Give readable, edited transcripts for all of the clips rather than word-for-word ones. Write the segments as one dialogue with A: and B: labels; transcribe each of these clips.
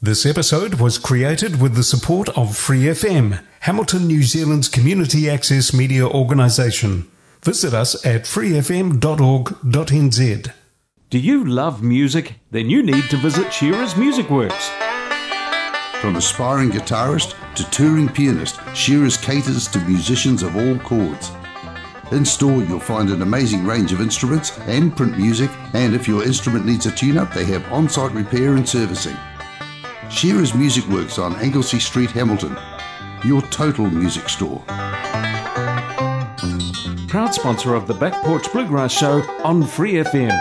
A: This episode was created with the support of Free FM, Hamilton, New Zealand's community access media organisation. Visit us at freefm.org.nz.
B: Do you love music? Then you need to visit Shearer's Music Works.
C: From aspiring guitarist to touring pianist, Shearer's caters to musicians of all chords. In store, you'll find an amazing range of instruments and print music, and if your instrument needs a tune-up, they have on-site repair and servicing. Shearer's Music Works on Anglesey Street, Hamilton. Your total music store.
B: Proud sponsor of the Back Porch Bluegrass Show on Free FM.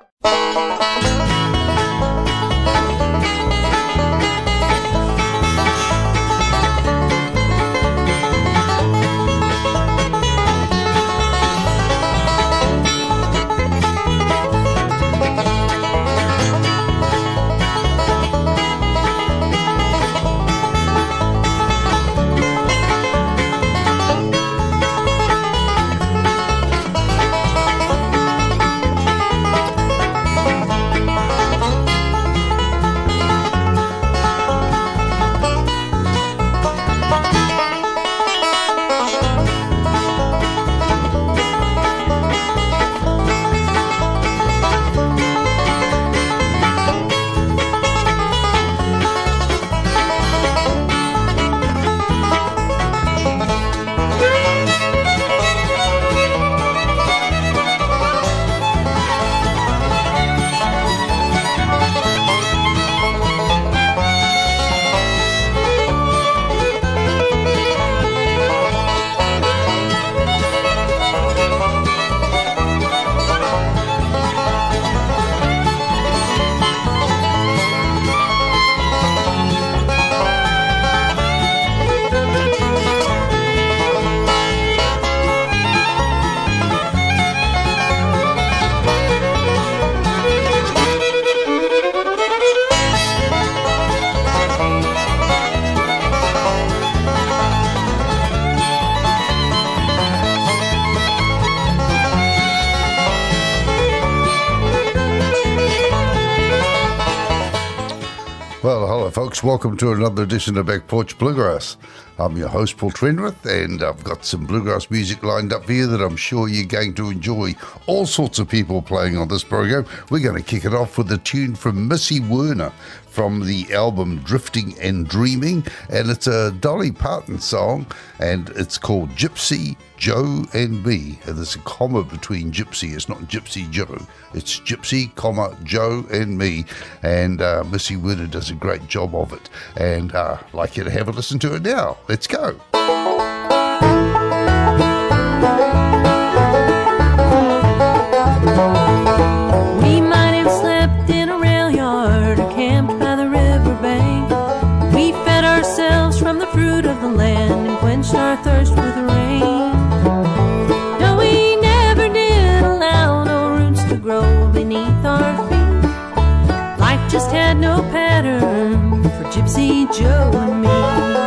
C: Well, hello folks, welcome to another edition of Back Porch Bluegrass. I'm your host Paul Trenwith, and I've got some bluegrass music lined up for you that I'm sure you're going to enjoy. All sorts of people playing on this program. We're going to kick it off with a tune from Missy Werner from the album Drifting and Dreaming, and it's a Dolly Parton song, and it's called Gypsy, Joe and Me, and there's a comma between Gypsy. It's not Gypsy Joe, it's Gypsy, comma, Joe and Me, and Missy Werner does a great job of it, and I'd like you to have a listen to it now. Let's go.
D: We might have slept in a rail yard or camped by the riverbank. We fed ourselves from the fruit of the land and quenched our thirst with the rain. No, we never did allow no roots to grow beneath our feet. Life just had no pattern for Gypsy Joe and me.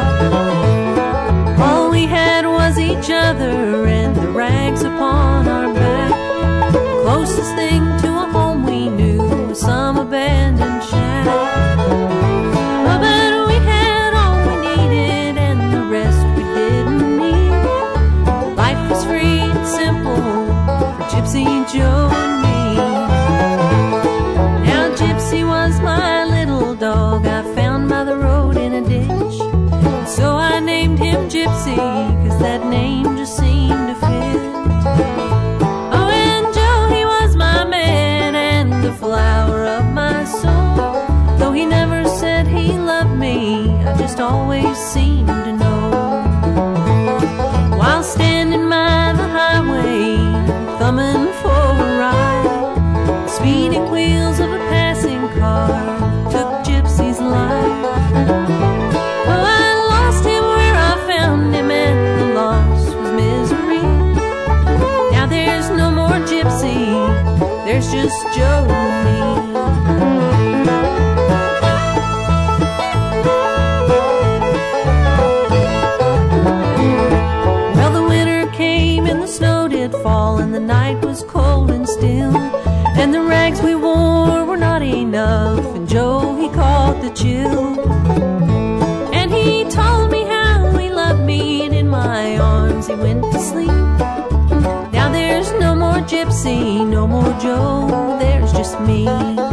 D: All we had was each other and the rags upon our back. The closest thing to a home we knew was some abandoned shack. Oh, but we had all we needed and the rest we didn't need. Life was free and simple for Gypsy Joe and me. Now Gypsy was my little dog I found by the road in a ditch. So I named him Gypsy, 'cause that name just seemed to fit. Oh, and Joe, he was my man and the flower of my soul. Though he never said he loved me, I just always seemed to know. While standing by the highway, thumbing for a ride, the speeding wheels of a passing car took Gypsy's life. Oh, I lost him where I found him, and the loss was misery. Now there's no more Gypsy, there's just Joe and me. no more Joe, there's just me.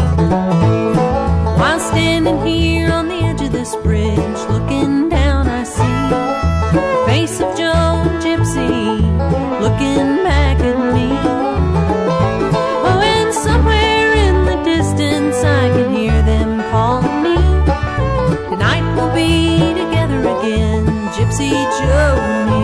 D: While standing here on the edge of this bridge, looking down, I see the face of Joe and Gypsy looking back at me. Oh, and somewhere in the distance I can hear them calling me. Tonight we'll be together again, Gypsy, Joe, and me.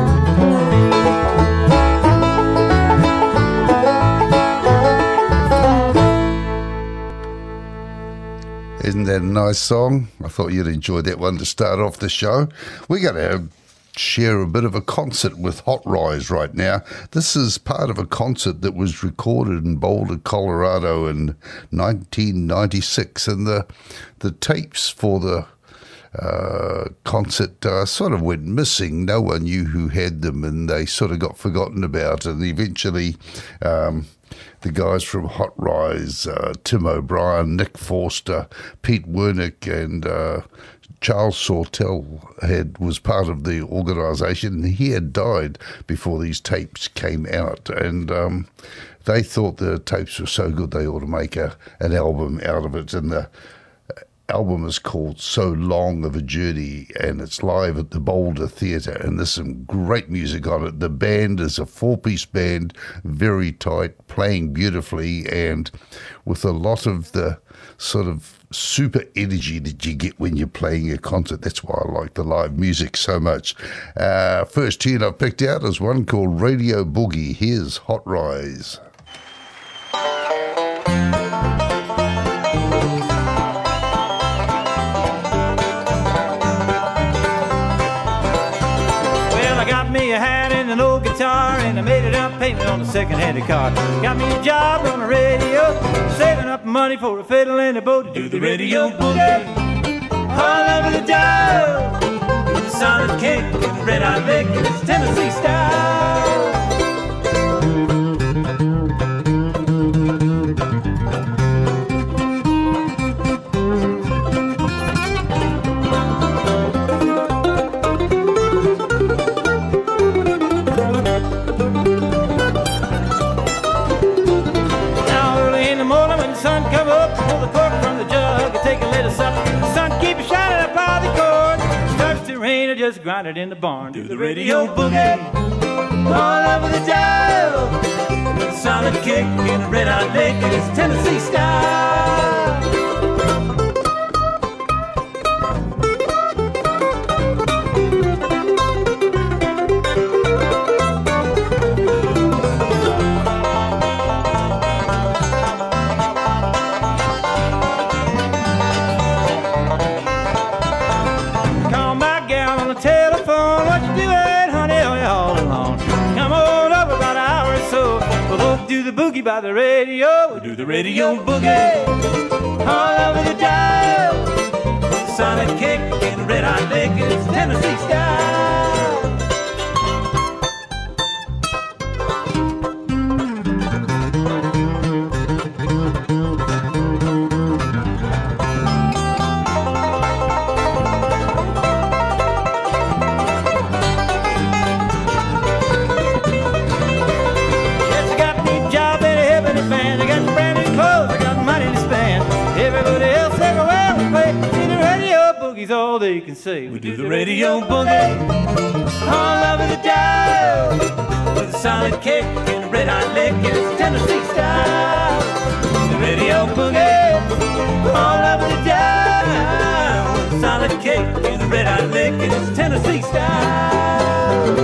C: Isn't that a nice song? I thought you'd enjoy that one to start off the show. We're going to share a bit of a concert with Hot Rise right now. This is part of a concert that was recorded in Boulder, Colorado in 1996, and the tapes for the concert sort of went missing. No one knew who had them, and they sort of got forgotten about, and eventually the guys from Hot Rise, Tim O'Brien, Nick Forster, Pete Wernick, and Charles Sawtell was part of the organisation. He had died before these tapes came out, and they thought the tapes were so good they ought to make an album out of it. And the album is called So Long of a Journey, and it's live at the Boulder Theatre, and there's some great music on it. The band is a 4-piece band, very tight, playing beautifully, and with a lot of the sort of super energy that you get when you're playing a concert. That's why I like the live music so much. First tune I've picked out is one called Radio Boogie. Here's Hot Rise.
E: A hat and an old guitar, and I made it up payment on a second-hand car. Got me a job on the radio, saving up money for a fiddle and a bow to do the radio boogie. All over the dial, with a solid kick and a red-eye lick, and it's Tennessee style. Just grind it in the barn, do the radio boogie. All over the dial, with a solid kick and a red-eye lick, and it's Tennessee style. Boogie by the radio, do the radio boogie. All over the dial, with a solid kick and a red-eye lick, it's Tennessee style. All they can say, we do the radio boogie. All over the dial, with a solid kick and a red-eye lick, it's Tennessee style. The radio boogie. All over the dial, with a solid kick and a red-eye lick, it's Tennessee style.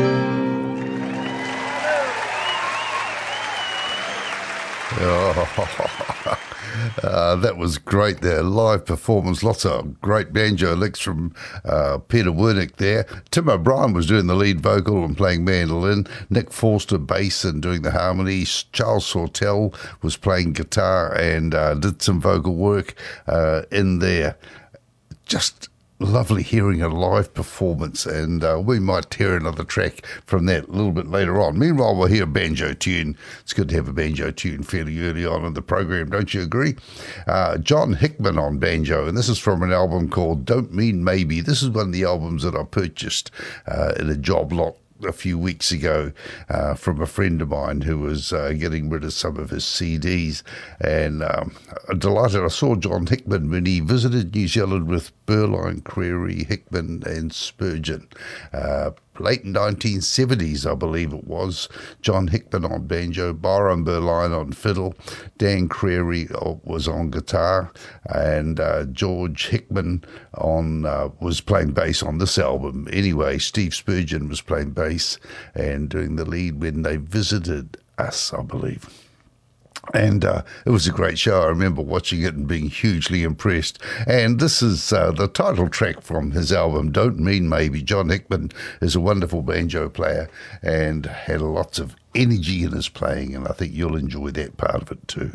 C: That was great there. Live performance, lots of great banjo licks from Peter Wernick there. Tim O'Brien was doing the lead vocal and playing mandolin. Nick Forster bass and doing the harmonies. Charles Sawtell was playing guitar and did some vocal work in there. Just lovely hearing a live performance, and we might hear another track from that a little bit later on. Meanwhile, we'll hear a banjo tune. It's good to have a banjo tune fairly early on in the program, don't you agree? John Hickman on banjo, and this is from an album called Don't Mean Maybe. This is one of the albums that I purchased in a job lot a few weeks ago from a friend of mine who was getting rid of some of his CDs, and I'm delighted. I saw John Hickman when he visited New Zealand with Berline, Creary, Hickman and Spurgeon. Late 1970s, I believe it was. John Hickman on banjo, Byron Berline on fiddle, Dan Creary was on guitar, and George Hickman was playing bass on this album. Anyway, Steve Spurgeon was playing bass and doing the lead when they visited us, I believe. And it was a great show. I remember watching it and being hugely impressed. And this is the title track from his album, Don't Mean Maybe. John Hickman is a wonderful banjo player and had lots of energy in his playing, and I think you'll enjoy that part of it too.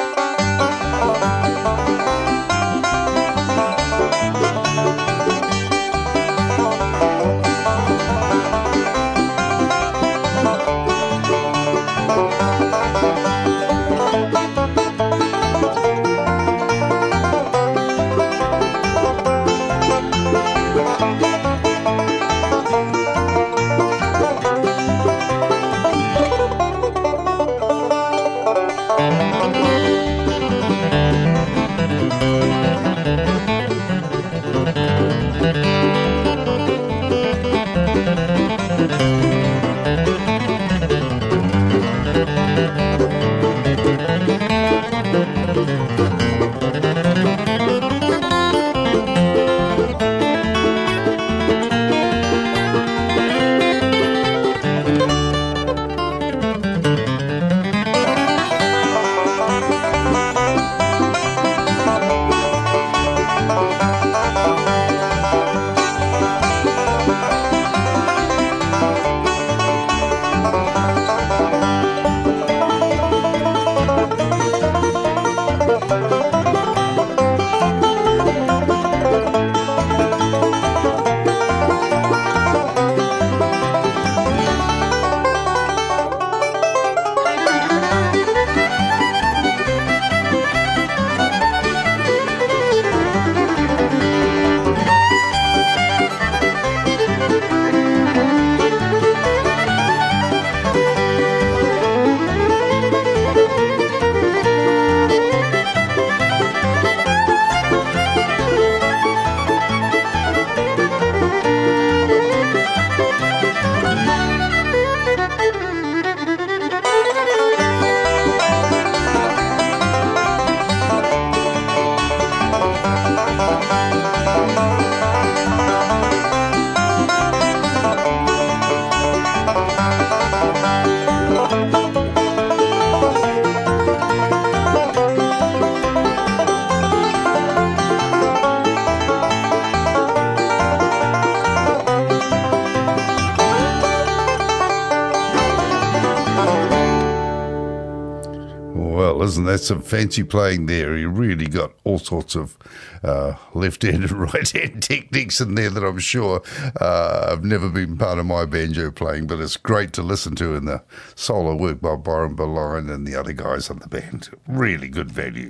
C: Isn't that some fancy playing there? He really got all sorts of left-hand and right-hand techniques in there that I'm sure have never been part of my banjo playing, but it's great to listen to in the solo work by Byron Berline and the other guys on the band. Really good value.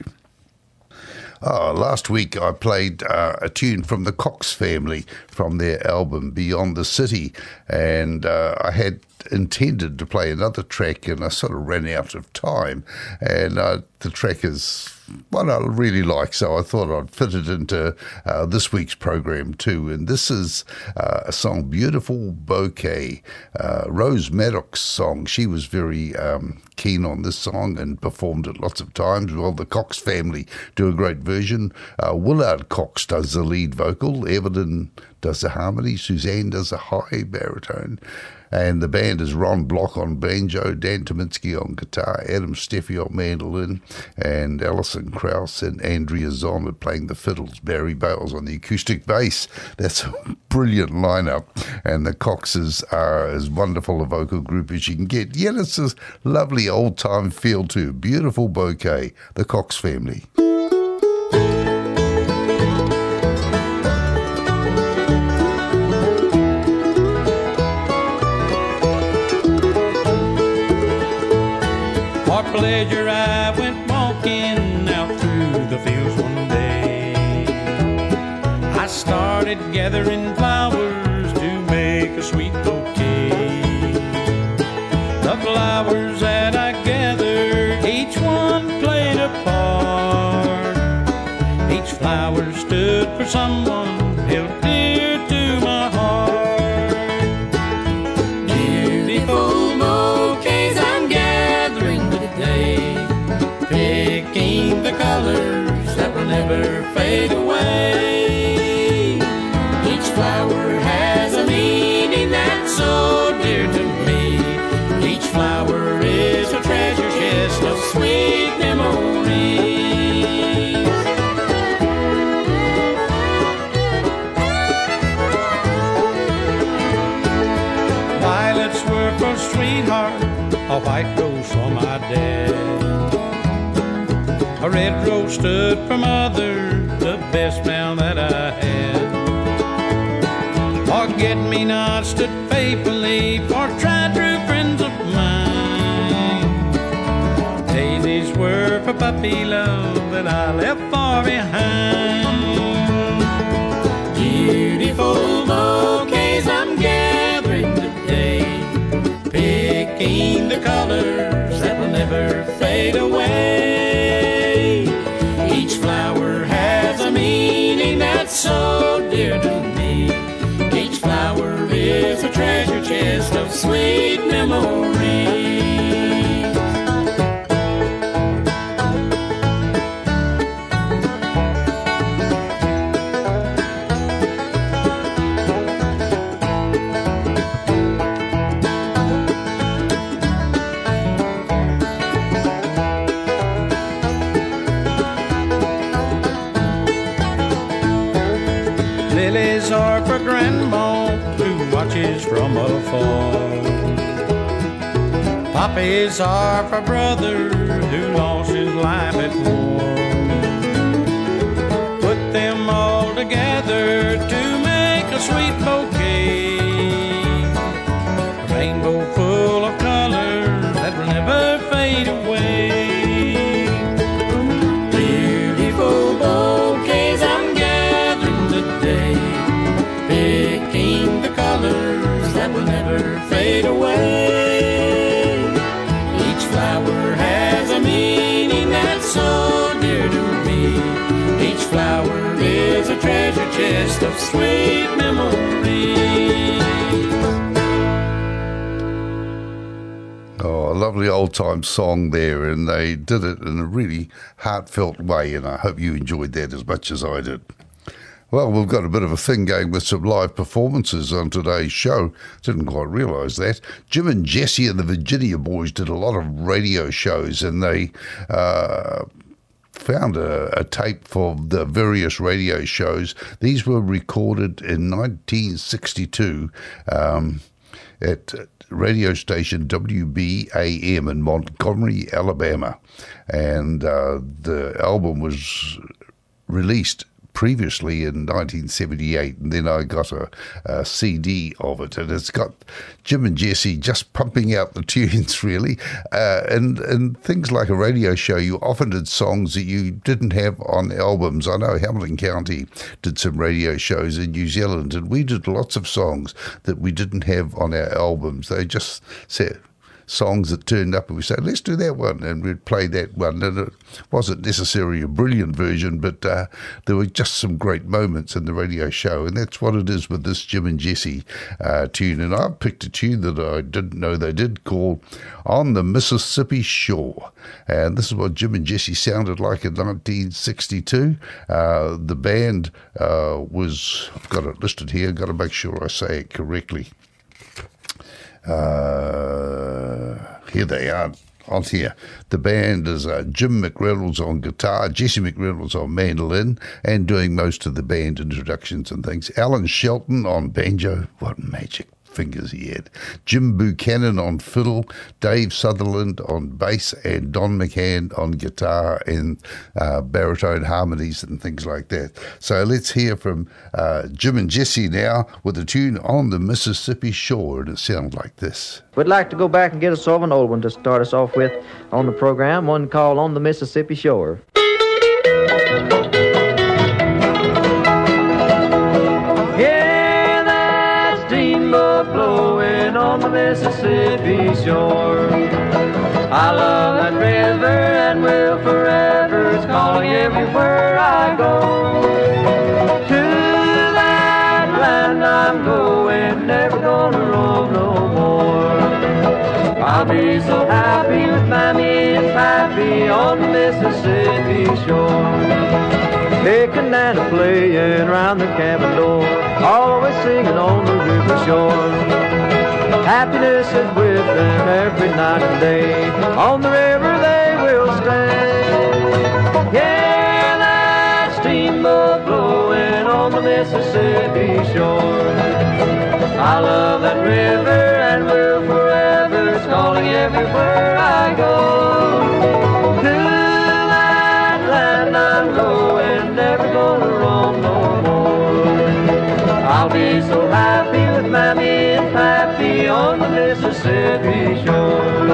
C: Last week I played a tune from the Cox Family from their album Beyond the City, and I had intended to play another track and I sort of ran out of time, and the track is one I really like, so I thought I'd fit it into this week's program too. And this is a song, Beautiful Bouquet, Rose Maddox's song. She was very keen on this song and performed it lots of times. Well, the Cox Family do a great version. Willard Cox does the lead vocal, Everton does the harmony, Suzanne does a high baritone, and the band is Ron Block on banjo, Dan Tominski on guitar, Adam Steffi on mandolin, and Alison Krauss and Andrea Zomer playing the fiddles, Barry Bales on the acoustic bass. That's a brilliant lineup, and the Coxes are as wonderful a vocal group as you can get. Yet it's a lovely old-time feel too. Beautiful Bouquet, the Cox Family.
E: Pleasure, I went walking out through the fields one day. I started gathering flowers to make a sweet bouquet. stood for someone held dear to my heart. Beautiful bouquets I'm gathering today, picking the colors that will never fade away. Each flower has a meaning that's so dear to me. Each flower is a treasure chest of sweet memories. Violets were for sweetheart, a white rose for my dad. A red rose stood for mother, the best man that I had. Forget-me-not stood faithfully for tried true friends of mine. Daisies were for puppy love that I left far behind. Beautiful bouquets I'm gathering today, picking the colors that will never fade away. Each flower has a meaning that's so dear to me. Each flower is a treasure chest of sweet memories. Lilies are for grandma who watches from afar. Poppies are for brother who lost his life at war. Put them all together to make a sweet bouquet, a rainbow full of colors that will never fade away. Beautiful bouquets I'm gathering today, picking the colors that will never fade away. Each flower has a meaning that's so dear to me. Each flower is a treasure chest of sweet memories.
C: Oh, a lovely old-time song there, and they did it in a really heartfelt way, and I hope you enjoyed that as much as I did. Well, we've got a bit of a thing going with some live performances on today's show. Didn't quite realise that. Jim and Jesse and the Virginia Boys did a lot of radio shows, and they found a tape for the various radio shows. These were recorded in 1962 at radio station WBAM in Montgomery, Alabama. And the album was released previously in 1978, and then I got a CD of it, and it's got Jim and Jesse just pumping out the tunes, really. And things like a radio show, you often did songs that you didn't have on albums. I know Hamilton County did some radio shows in New Zealand, and we did lots of songs that we didn't have on our albums. They just said songs that turned up, and we said, let's do that one, and we'd play that one. And it wasn't necessarily a brilliant version, but there were just some great moments in the radio show, and that's what it is with this Jim and Jesse tune. And I picked a tune that I didn't know they did, called On the Mississippi Shore, and this is what Jim and Jesse sounded like in 1962. The band was, I've got it listed here, got to make sure I say it correctly. Here they are on here. The band is Jim McReynolds on guitar, Jesse McReynolds on mandolin, and doing most of the band introductions and things. Alan Shelton on banjo. What magic fingers he had. Jim Buchanan on fiddle, Dave Sutherland on bass, and Don McCann on guitar and baritone harmonies and things like that. So let's hear from Jim and Jesse now with a tune On the Mississippi Shore, and it sounds like this.
F: We'd like to go back and get us sort of an old one to start us off with on the program, one called On the Mississippi Shore. Blowing on the Mississippi shore. I love that river and will forever. It's calling everywhere I go. I'll be so happy with Mammy and Pappy on the Mississippi shore. Picking and a-playing round the cabin door, always singing on the river shore. Happiness is with them every night and day, on the river they will stay. Yeah, that steamboat blowing on the Mississippi shore. I love that river and will forever, it's calling everywhere I go. To that land I'm going, never gonna roam no more. I'll be so happy with Mammy and Pappy on the Mississippi shore.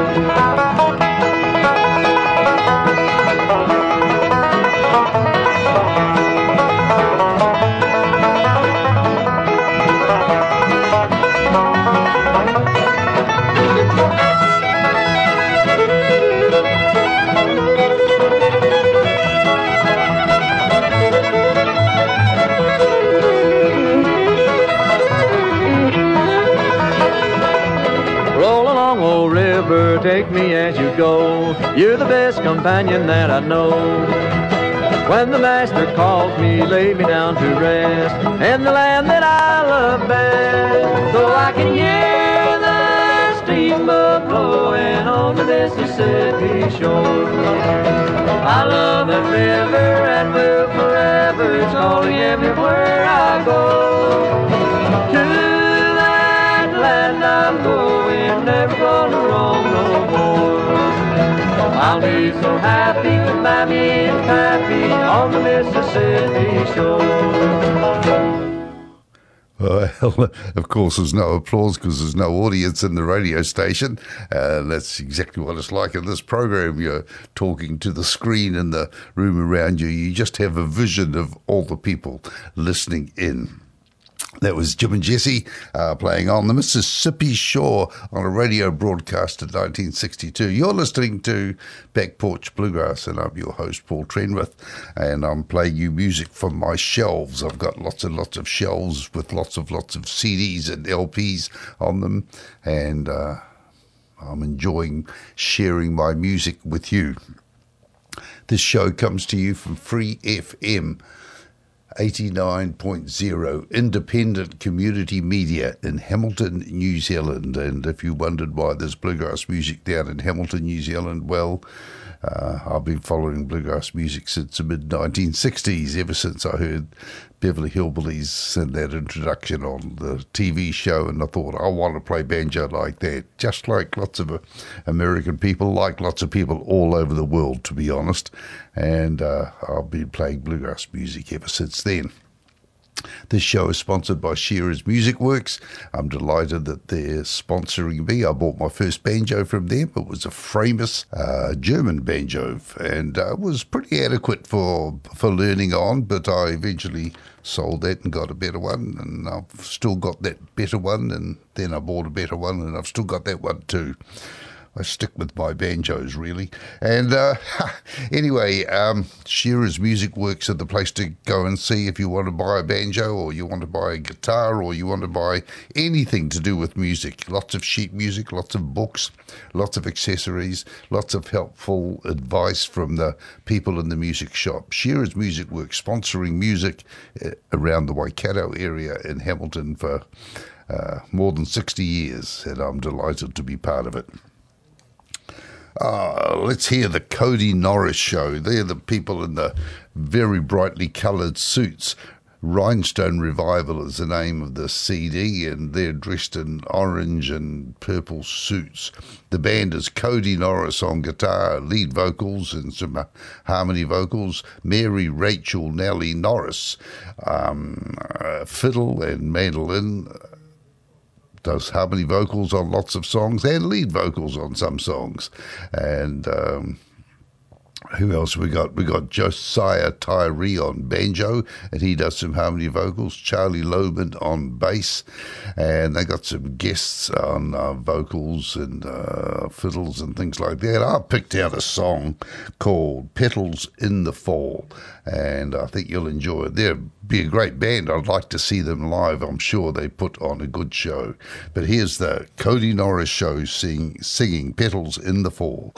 F: Take me as you go, you're the best companion that I know. When the master calls me, lay me down to rest in the land that I love best. So I can hear the steamboat blowing on the Mississippi shore. I love that river and will forever, it's calling everywhere I go. To that land I'm going, never gonna roam no more. I'll be so happy with Mammy and Pappy on the Mississippi shore.
C: Well, of course, there's no applause because there's no audience in the radio station. That's exactly what it's like in this program. You're talking to the screen in the room around you. You just have a vision of all the people listening in. That was Jim and Jesse playing on the Mississippi Shore on a radio broadcast in 1962. You're listening to Back Porch Bluegrass, and I'm your host, Paul Trenwith, and I'm playing you music from my shelves. I've got lots and lots of shelves with lots of CDs and LPs on them, and I'm enjoying sharing my music with you. This show comes to you from Free FM 89.0 independent community media in Hamilton, New Zealand. And if you wondered why there's bluegrass music down in Hamilton, New Zealand, well, I've been following bluegrass music since the mid-1960s, ever since I heard Beverly Hillbillies and that introduction on the TV show, and I thought, I want to play banjo like that, just like lots of American people, like lots of people all over the world, to be honest. And I've been playing bluegrass music ever since then. This show is sponsored by Shearer's Music Works. I'm delighted that they're sponsoring me. I bought my first banjo from them. It was a Framus German banjo, and it was pretty adequate for learning on, but I eventually sold that and got a better one, and I've still got that better one, and then I bought a better one, and I've still got that one too. I stick with my banjos, really. And anyway, Shearer's Music Works are the place to go and see if you want to buy a banjo, or you want to buy a guitar, or you want to buy anything to do with music. Lots of sheet music, lots of books, lots of accessories, lots of helpful advice from the people in the music shop. Shearer's Music Works sponsoring music around the Waikato area in Hamilton for more than 60 years, and I'm delighted to be part of it. Let's hear the Cody Norris Show. They're the people in the very brightly coloured suits. Rhinestone Revival is the name of the CD, and they're dressed in orange and purple suits. The band is Cody Norris on guitar, lead vocals and some harmony vocals, Mary Rachel Nellie Norris, fiddle and mandolin, does harmony vocals on lots of songs and lead vocals on some songs. And Who else we got? We got Josiah Tyree on banjo, and he does some harmony vocals. Charlie Loman on bass, and they got some guests on vocals and fiddles and things like that. I picked out a song called Petals in the Fall, and I think you'll enjoy it. They'll be a great band. I'd like to see them live. I'm sure they put on a good show. But here's the Cody Norris Show singing Petals in the Fall.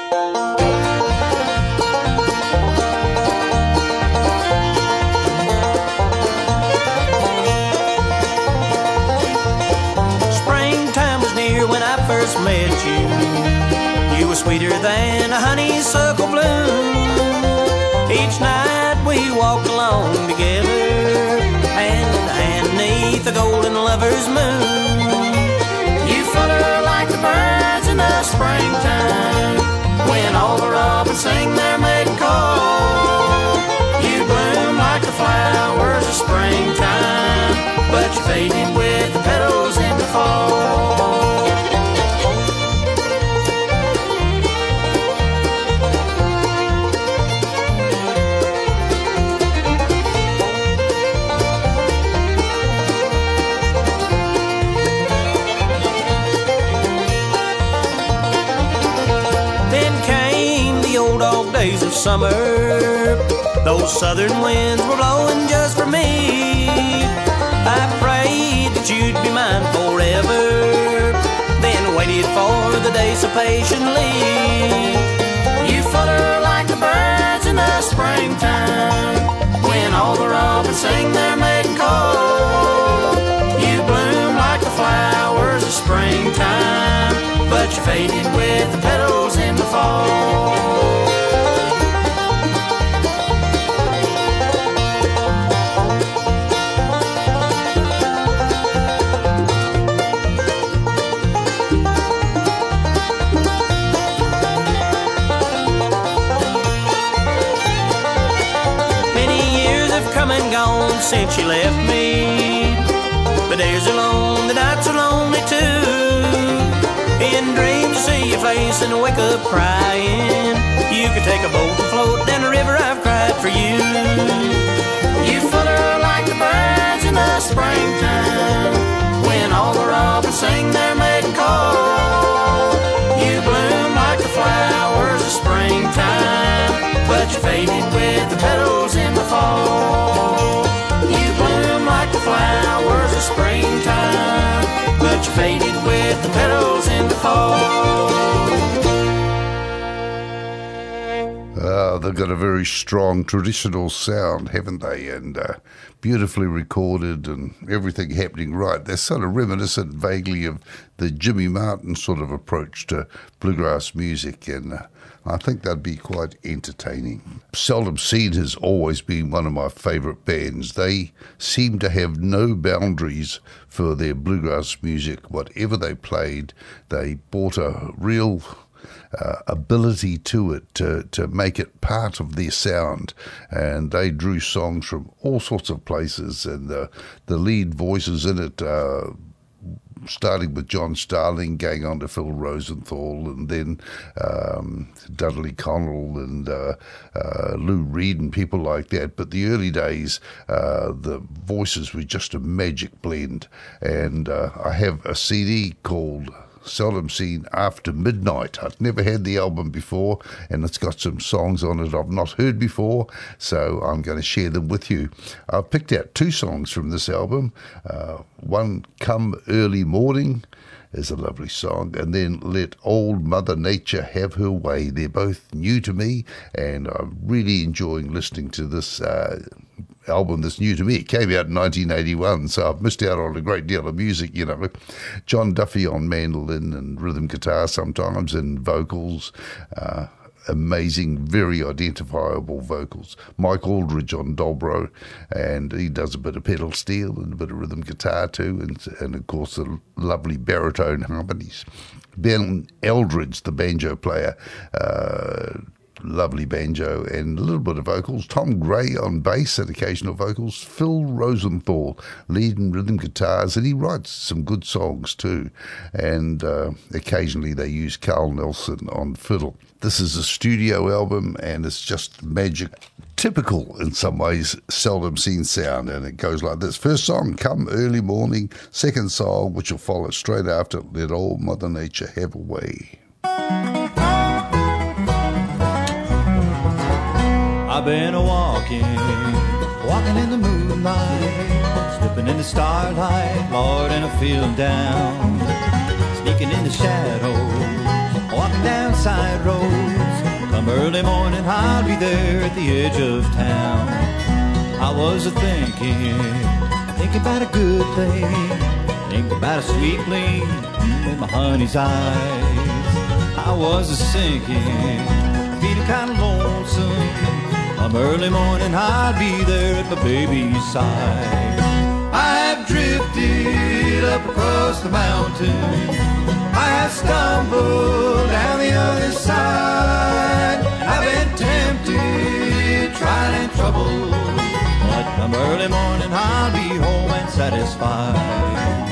G: When I first met you, you were sweeter than a honeysuckle bloom. Each night we walked along together, hand in hand beneath the golden lover's moon. You flutter like the birds in the springtime, when all the robins sing their maiden call. You bloom like the flowers of springtime, but you faded with the petals in the fall. Days of summer, those southern winds were blowing just for me. I prayed that you'd be mine forever, then waited for the day so patiently. You flutter like the birds in the springtime, when all the robins sing their maiden call. You bloom like the flowers of springtime, but you faded with the petals in the fall. Come and gone since you left me. The days are long, the nights are lonely too. In dreams I see your face and wake up crying. You could take a boat and float down the river, I've cried for you. You flutter like the birds in the springtime, when all the robins sing their maiden call. You bloom like the flowers of springtime, but you faded with the petals in the fall. You bloom like the flowers of springtime, but you faded with the petals in the fall.
C: They've got a very strong traditional sound, haven't they? And beautifully recorded and everything happening right. They're sort of reminiscent vaguely of the Jimmy Martin sort of approach to bluegrass music, and I think they'd be quite entertaining. Seldom Seen has always been one of my favourite bands. They seem to have no boundaries for their bluegrass music. Whatever they played, they brought a real ability to it to make it part of their sound, and they drew songs from all sorts of places, and the lead voices in it, starting with John Starling, going on to Phil Rosenthal, and then Dudley Connell and Lou Reed and people like that. But the early days, the voices were just a magic blend, and I have a CD called Seldom Seen After Midnight. I've never had the album before, and it's got some songs on it I've not heard before, so I'm going to share them with you. I've picked out two songs from this album. One, Come Early Morning, is a lovely song, and then Let Old Mother Nature Have Her Way. They're both new to me, and I'm really enjoying listening to this album that's new to me. It came out in 1981, so I've missed out on a great deal of music, you know. John Duffy on mandolin and rhythm guitar sometimes, and vocals, amazing, very identifiable vocals. Mike Aldridge on dobro, and he does a bit of pedal steel and a bit of rhythm guitar too, and of course the lovely baritone harmonies. Ben Eldridge, the banjo player, lovely banjo and a little bit of vocals. Tom Gray on bass and occasional vocals. Phil Rosenthal lead and rhythm guitars, and he writes some good songs too. And occasionally they use Carl Nelson on fiddle. This is a studio album, and it's just magic. Typical in some ways, seldom seen sound, and it goes like this. First song, Come Early Morning. Second song, which will follow straight after, Let Old Mother Nature Have a Way.
H: I've been walking in the moonlight, slipping in the starlight, Lord, and I'm feeling down, sneaking in the shadows, walking down side roads. Come early morning, I'll be there at the edge of town. I was thinking about a good thing, thinking about a sweet gleam in my honey's eyes. I was sinking, feeling kind of lonesome. Come early morning, I'll be there at my baby's side. I've drifted up across the mountain, I have stumbled down the other side. I've been tempted, tried and troubled, but come early morning, I'll be home and satisfied.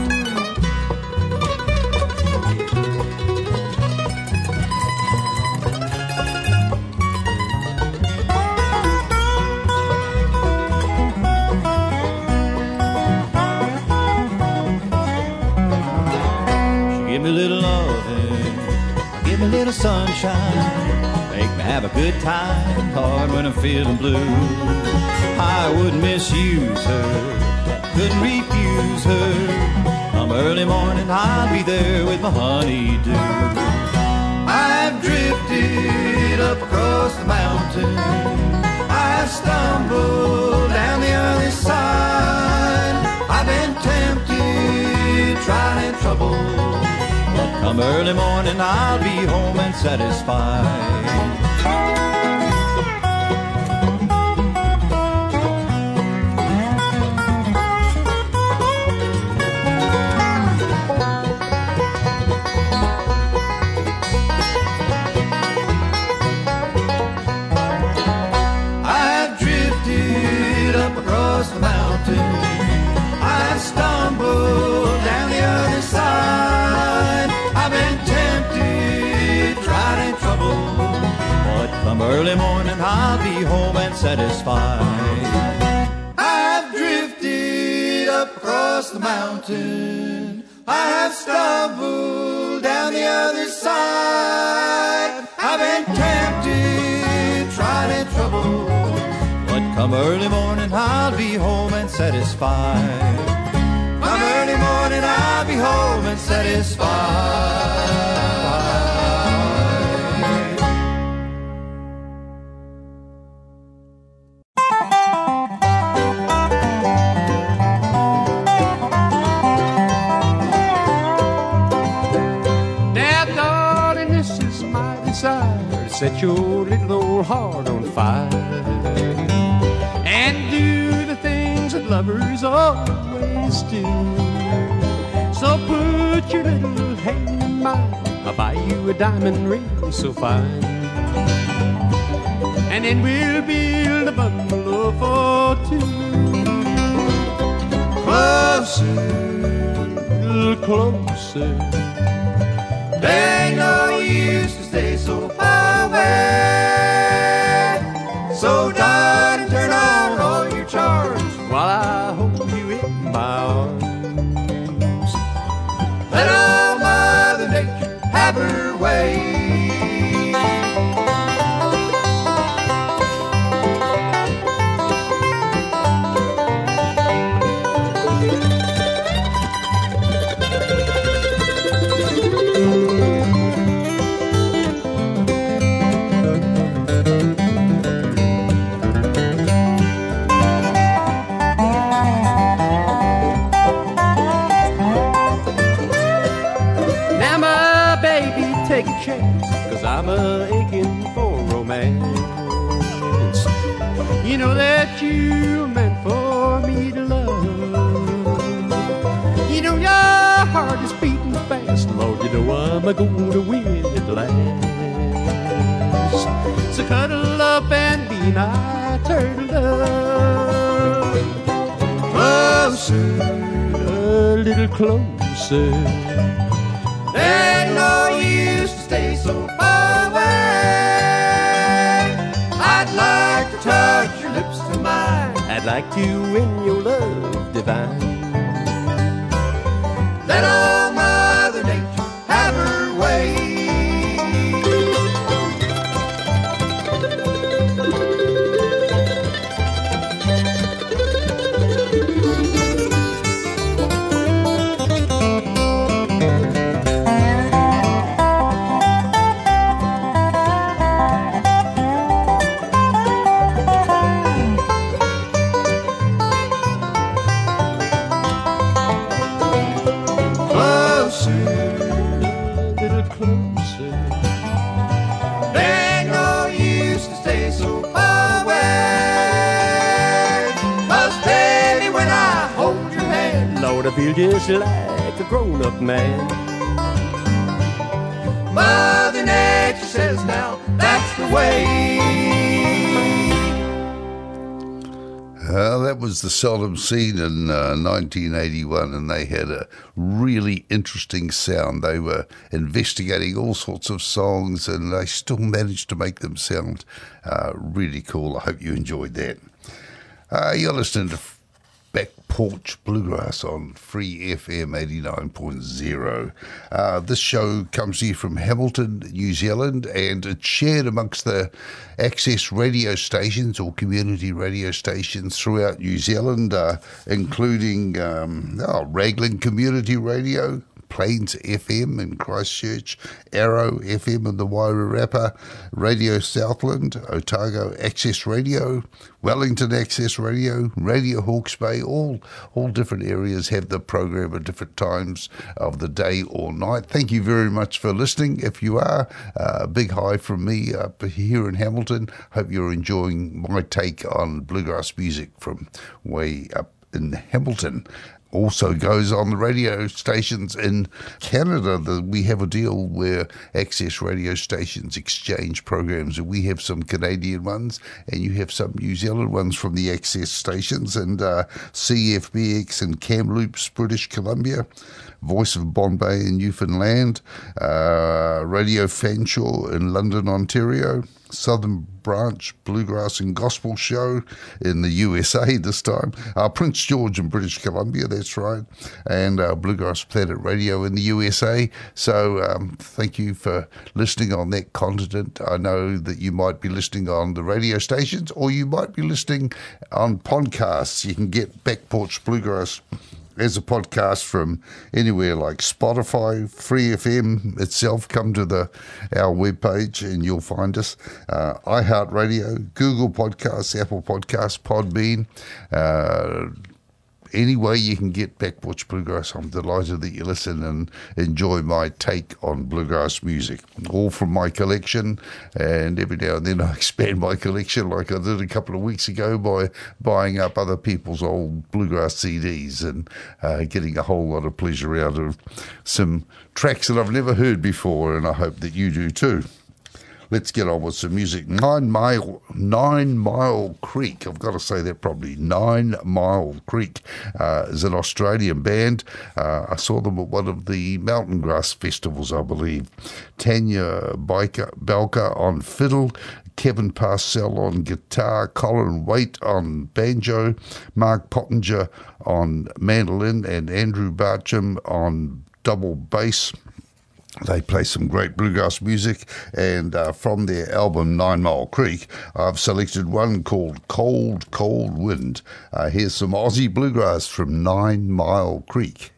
H: Give me a little loving, give me a little sunshine, make me have a good time, Lord, when I'm feeling blue. I wouldn't misuse her, couldn't refuse her. Come early morning, I'll be there with my honeydew. I've drifted up across the mountain, I've stumbled down the other side. I've been tempted, tried and troubled, come early morning, I'll be home and satisfied. I've drifted up across the mountain, I've stumbled down the other side. I've been tempted, tried and troubled, but come early morning, I'll be home and satisfied. I've drifted up across the mountain, I have stumbled down the other side. I've been tempted, tried and troubled, but come early morning, I'll be home and satisfied. Come early morning, I'll be home and satisfied.
I: Now, darling, this is my desire to set your little old heart on fire and do the things that lovers always do. So put your little hand in mine, I'll buy you a diamond ring so fine, and then we'll build a bungalow for two. Closer, a little closer, there ain't no use to stay so far away. So darling, turn on all your charms while I hold you in my arms. Let old Mother Nature have her way. Take a chance, 'cause I'm aching for romance. You know that you're meant for me to love. You know your heart is beating fast, Lord, you know I'm going to win at last. when I turn to love. Closer, a little closer. Ain't no use to stay so far away. I'd like to touch your lips to mine. I'd like to win your love divine. Let old Mother Nature have her way. I feel just like a grown-up man. Mother Nature says now that's the way.
C: That was the Seldom Scene in 1981, and they had a really interesting sound. They were investigating all sorts of songs, and they still managed to make them sound really cool. I hope you enjoyed that. You're listening to Back Porch Bluegrass on Free FM 89.0. This show comes to you from Hamilton, New Zealand, and it's shared amongst the access radio stations or community radio stations throughout New Zealand, including Raglan Community Radio, Plains FM in Christchurch, Arrow FM in the Wairarapa, Radio Southland, Otago Access Radio, Wellington Access Radio, Radio Hawke's Bay. All different areas have the program at different times of the day or night. Thank you very much for listening. If you are, a big hi from me up here in Hamilton. Hope you're enjoying my take on bluegrass music from way up in Hamilton. Also goes on the radio stations in Canada. We have a deal where access radio stations exchange programs, and we have some Canadian ones and you have some New Zealand ones from the access stations, and CFBX in Kamloops, British Columbia, Voice of Bombay in Newfoundland, Radio Fanshawe in London, Ontario, Southern Branch Bluegrass and Gospel Show in the USA this time, Prince George in British Columbia, that's right, and Bluegrass Planet Radio in the USA. So thank you for listening on that continent. I know that you might be listening on the radio stations, or you might be listening on podcasts. You can get Back Porch Bluegrass as a podcast from anywhere like Spotify, Free FM itself. Come to our webpage and you'll find us. iHeartRadio, Google Podcasts, Apple Podcasts, Podbean. Any way you can get Back Porch Bluegrass, I'm delighted that you listen and enjoy my take on bluegrass music. All from my collection, and every now and then I expand my collection like I did a couple of weeks ago by buying up other people's old bluegrass CDs and getting a whole lot of pleasure out of some tracks that I've never heard before, and I hope that you do too. Let's get on with some music. 9 Mile Creek, I've got to say that probably. 9 Mile Creek is an Australian band. I saw them at one of the Mountain Grass festivals, I believe. Tanya Belka on fiddle, Kevin Parcell on guitar, Colin Waite on banjo, Mark Pottinger on mandolin, and Andrew Barcham on double bass. They play some great bluegrass music, and from their album 9 Mile Creek, I've selected one called Cold, Cold Wind. Here's some Aussie bluegrass from 9 Mile Creek.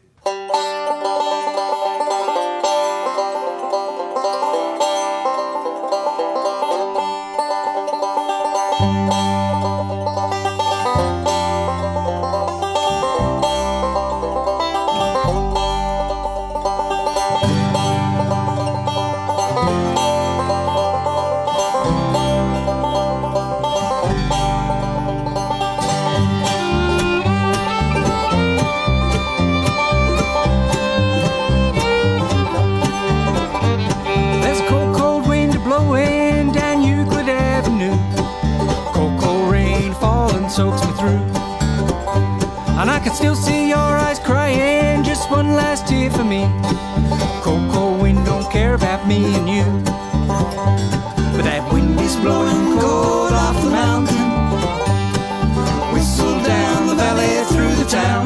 J: see your eyes crying, just one last tear for me. Cold, cold wind don't care about me and you. But that wind is blowing cold off the mountain, whistle down the valley through the town.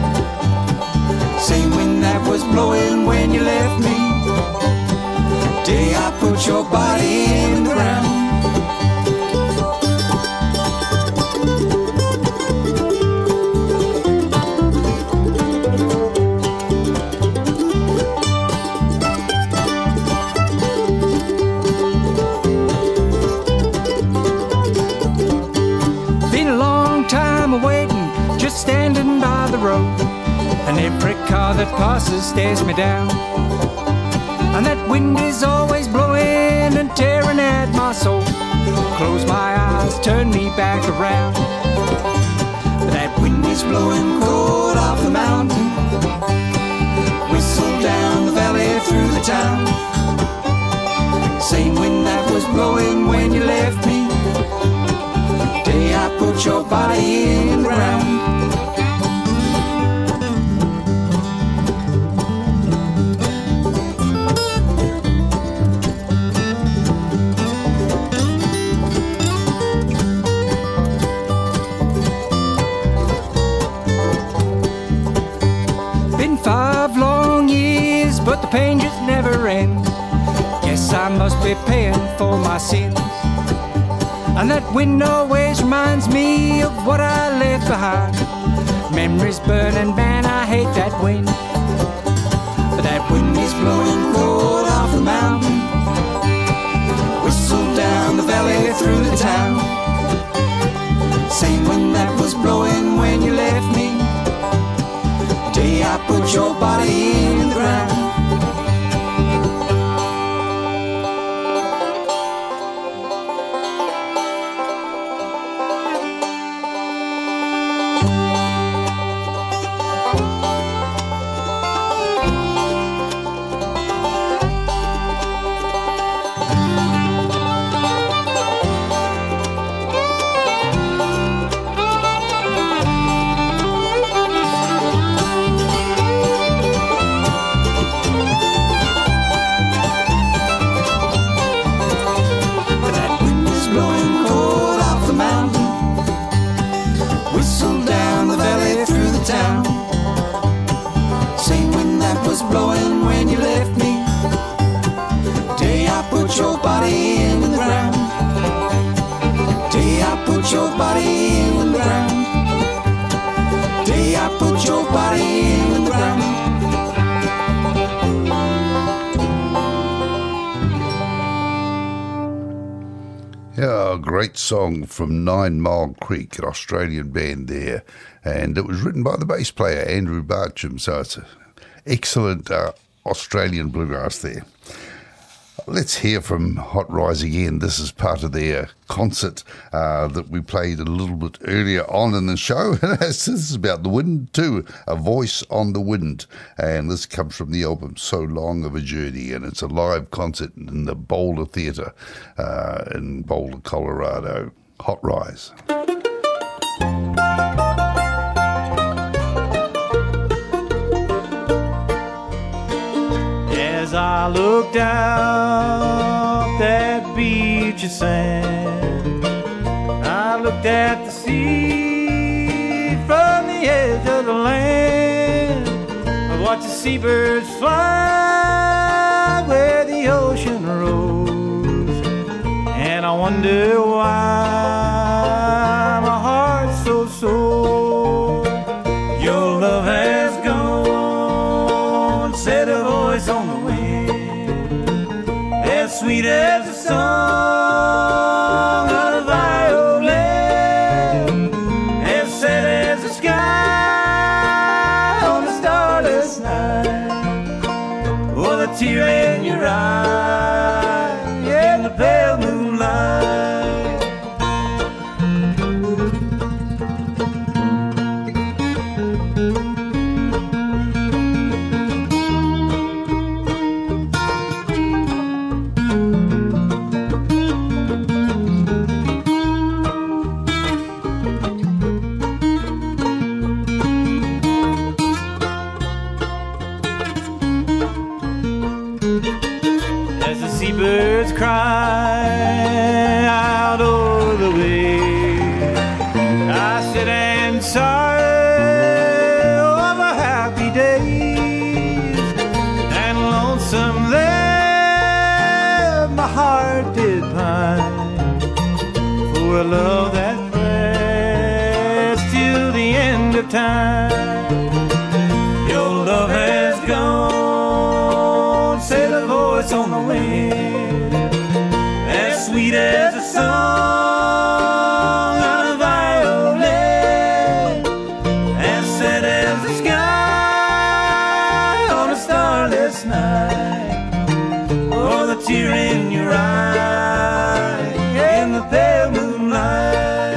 J: Same wind that was blowing when you left me, day I put your body in the ground. Been a long time waiting, just standing by the road, and every car that passes stares me down. And that wind is always blowing and tearing at my soul. Close my eyes, turn me back around. That wind is blowing cold off the mountain, whistle down the valley through the town. Same wind that was blowing when you left me, day I put your body in the ground. Been 5 long years, but the pain just never ends. Guess I must be paying for my sins. And that wind always reminds me of what I left behind. Memories burning, man, I hate that wind. But that wind is blowing cold off the mountain, whistle down the valley through the town. Same wind that was blowing when you left me, day I put your body in the ground. Blowing when you left me, day I put your body in the ground, day I put your body in the ground, day I put your body in the ground.
C: Yeah, a great song from 9 Mile Creek, an Australian band there, and it was written by the bass player Andrew Bartram, so it's a excellent Australian bluegrass there. Let's hear from Hot Rise again. This is part of their concert that we played a little bit earlier on in the show. This is about the wind too, A Voice on the Wind. And this comes from the album So Long of a Journey, and it's a live concert in the Boulder Theatre in Boulder, Colorado. Hot Rise.
E: As I look down that beach of sand, I looked at the sea from the edge of the land. I watched the seabirds fly where the ocean rose, and I wonder why my heart's so sore. Your love has gone, set a voice on the wind, as sweet as the song of a violin, as sad as the sky on a starless night. Oh, the tear in your eye in the pale moonlight. cry out over the way. I sit and sigh over happy days and lonesome there my heart did pine for a love that lasts till the end of time. Your love has gone, said a voice on the wind, as sweet as a song on a violin, as sad as the sky on a starless night, or the tear in your eye in the pale moonlight.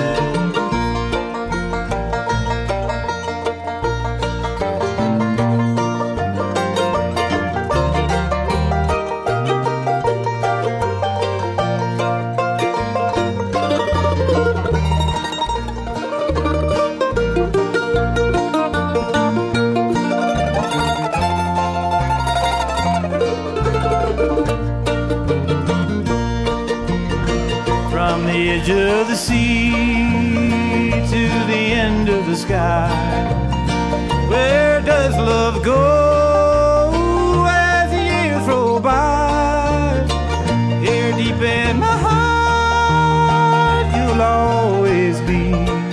E: Edge of the sea to the end of the sky, where does love go as the years roll by? Here deep in my heart you'll always be,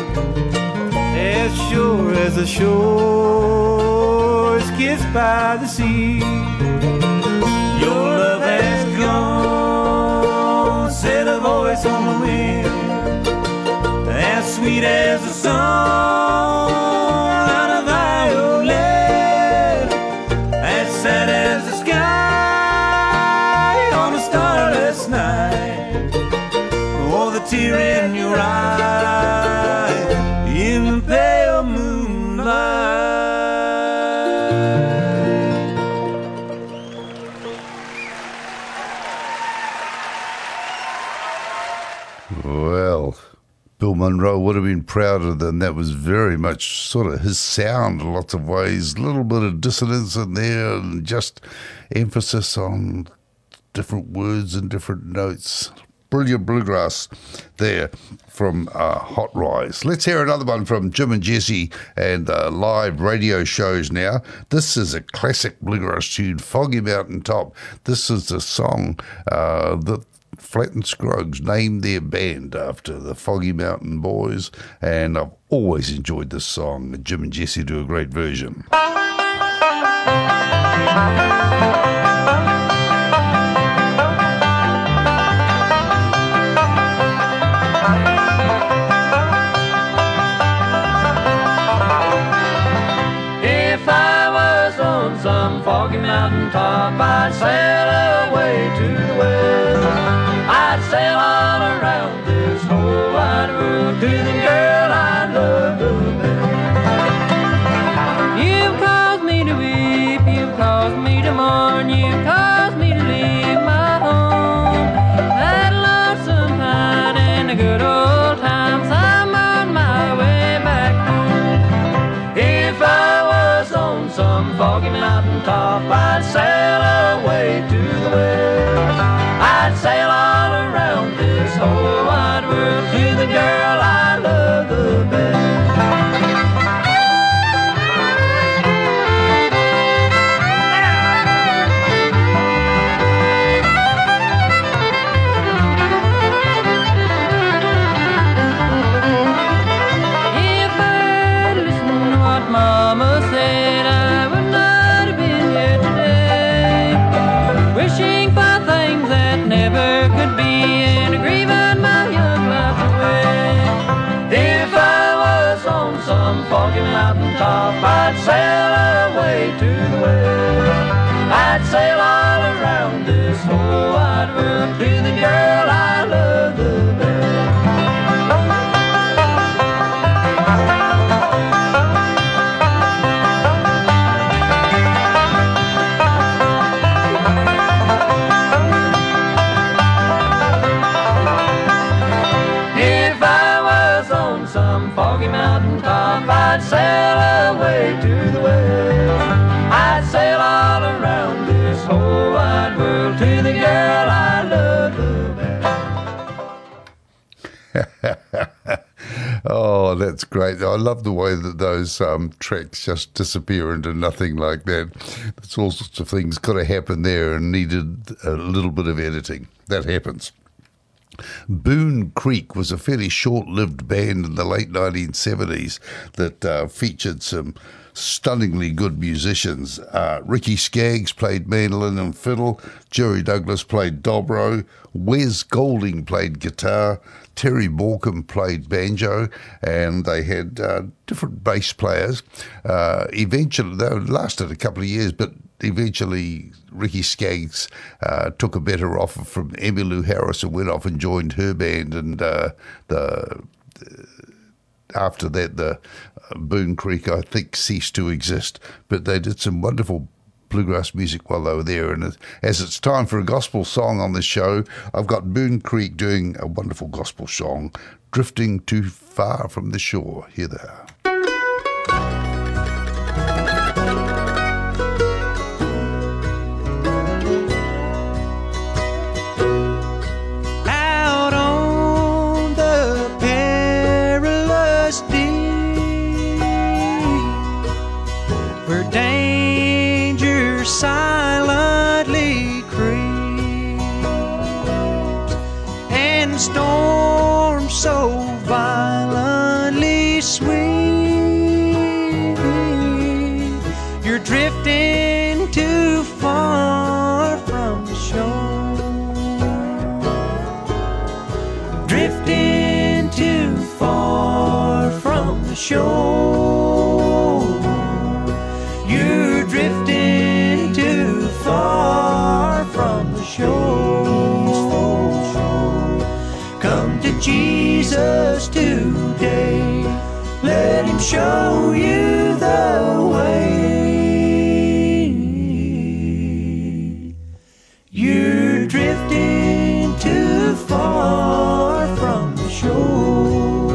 E: as sure as the shore is kissed by the sea. Your love has gone, said a voice on the wind, as sweet as a song on a violin, as sad as the sky on a starless night, or the tear in your eye in the pale moonlight.
C: Well, Bill Monroe would have been prouder than that. Was very much sort of his sound in lots of ways. A little bit of dissonance in there and just emphasis on different words and different notes. Brilliant bluegrass there from Hot Rise. Let's hear another one from Jim and Jesse and live radio shows now. This is a classic bluegrass tune, Foggy Mountain Top. This is the song that Flat and Scruggs named their band after the Foggy Mountain Boys, and I've always enjoyed this song. Jim and Jesse do a great version.
F: If I was on some foggy mountain top, I'd sail away to the west. I'd sail all around this whole wide world to the girl I love the best.
D: You've caused me to weep, you've caused me to mourn, you've caused me to leave my home. That lonesome pine and the good old times, I'm on my way back home.
F: If I was on some foggy mountain top, I'd sail away to the west. I'd sail all around this whole wide world to the girl I love the best.
D: If I'd listened to what Mama said, I would not have been here today, wishing for things that never could be and grieving my young life away.
F: If I was on some foggy mountain top, I'd sail away to the west. I'd sail all around this whole wide world to the girl I love the best. If I was on some foggy mountain top, I'd sail away to the west. I'd sail all around this whole wide world to the girl I love the
C: that's great. I love the way that those tracks just disappear into nothing like that. There's all sorts of things got to happen there and needed a little bit of editing. That happens. Boone Creek was a fairly short-lived band in the late 1970s that featured some stunningly good musicians. Ricky Skaggs played mandolin and fiddle, Jerry Douglas played dobro, Wes Golding played guitar, Terry Borkham played banjo, and they had different bass players. Eventually, they lasted a couple of years, but eventually Ricky Skaggs took a better offer from Emmylou Harris and went off and joined her band, and after that the Boone Creek, I think, ceased to exist. But they did some wonderful bluegrass music while they were there, and as it's time for a gospel song on this show, I've got Boone Creek doing a wonderful gospel song, Drifting Too Far from the Shore. Here they are.
J: Out on the perilous deep, where danger silently creeps, and storms so violently sweep, you're drifting too far from the shore, drifting too far from the shore. You're drifting too far from the shore. Come to Jesus today, let him show you the way. You're drifting too far from the shore.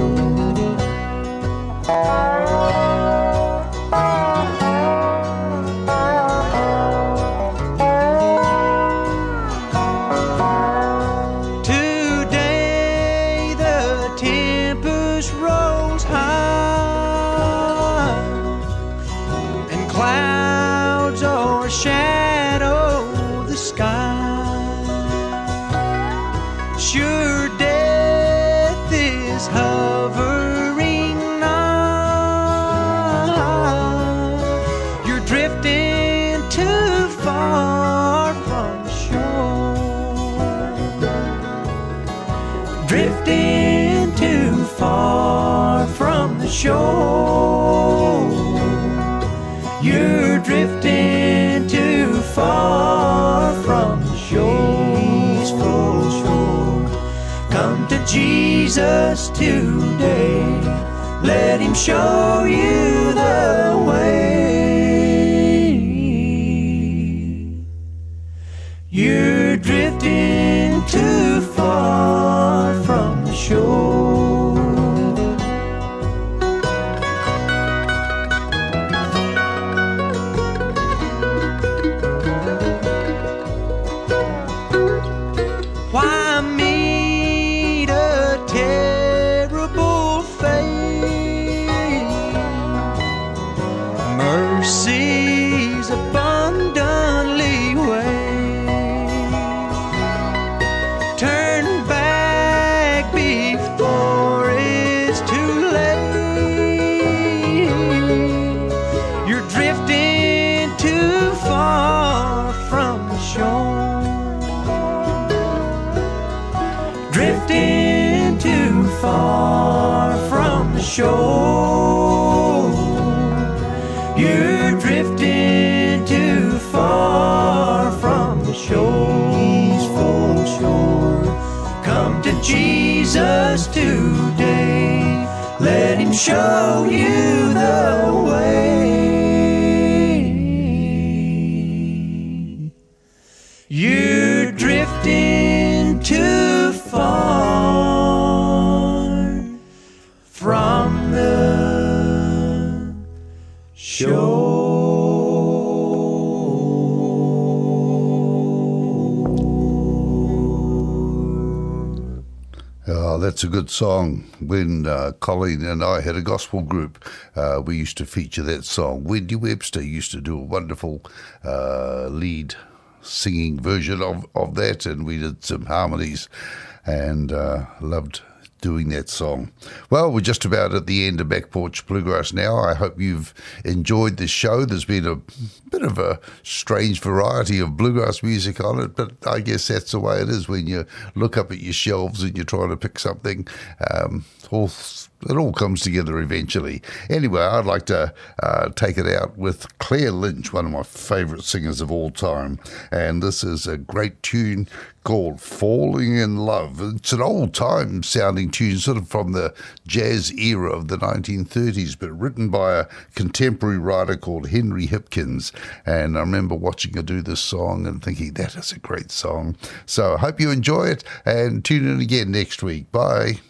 J: Today the tempest rose high, and clouds o'ershadow the sky. Sure, death is hovering nigh. You're drifting too far from the shore, drifting too far from the shore. You're drifting too far from the shore. Come to Jesus today, let him show you the way. You're drifting too far from the shore. Why meet a terrible fate? Mercy's abundantly wait. Turn back before it's too late. You're drifting too far from the shore, drifting too far from the shore. You're drifting too far from the shore. Come to Jesus today, let him show you the way. You're drifting too far from the shore.
C: Oh, that's a good song. When Colleen and I had a gospel group, we used to feature that song. Wendy Webster used to do a wonderful lead singing version of that, and we did some harmonies and loved doing that song. Well, we're just about at the end of Back Porch Bluegrass now. I hope you've enjoyed this show. There's been a bit of a strange variety of bluegrass music on it, but I guess that's the way it is when you look up at your shelves and you're trying to pick something. It all comes together eventually. Anyway, I'd like to take it out with Claire Lynch, one of my favourite singers of all time. And this is a great tune called Falling in Love. It's an old-time sounding tune, sort of from the jazz era of the 1930s, but written by a contemporary writer called Henry Hipkins. And I remember watching her do this song and thinking, that is a great song. So I hope you enjoy it, and tune in again next week. Bye.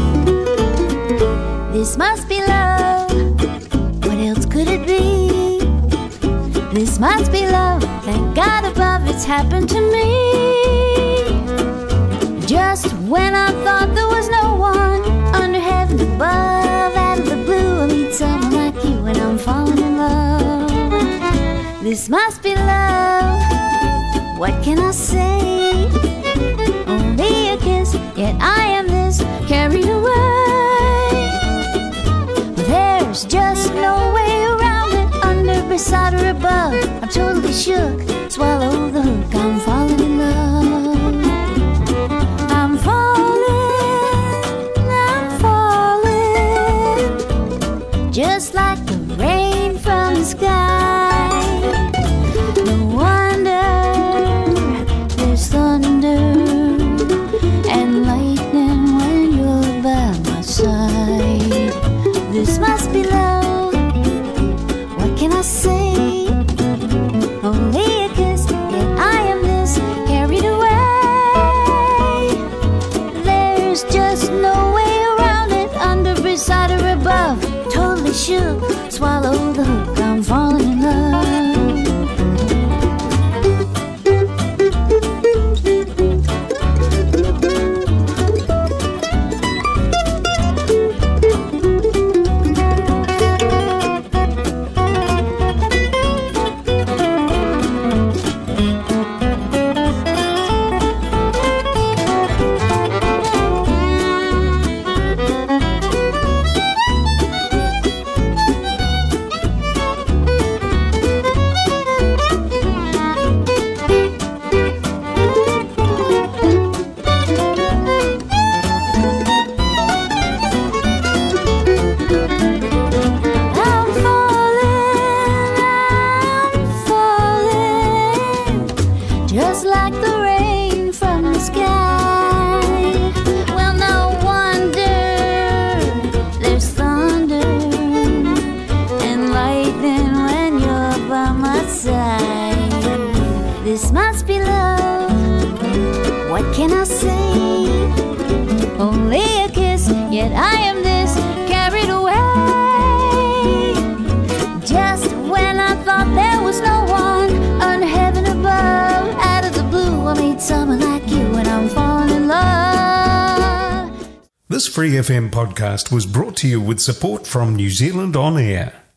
K: This must be love. What else could it be? This must be love. Thank God above it's happened to me. Just when I thought there was no one under heaven above, out of the blue I meet someone like you and I'm falling in love. This must be love. What can I say? Only a kiss, yet I am this carried away. There's just no way around it. Under, beside, or above, I'm totally shook. Swallow the hook, I'm falling in love. I'm falling, just like the rain from the sky. No wonder there's thunder and lightning when you're by my side. This must be love. What can I say? Only a kiss, yet I am this carried away. There's just no way around it. Under, beside, or above, totally shook. Swallow the hook, I'm falling in love. This must be love. What can I say? Only a kiss, yet I am this carried away. Just when I thought there was no one under heaven above, out of the blue I meet someone like you and I'm falling in love.
A: This Free FM podcast was brought to you with support from New Zealand On Air.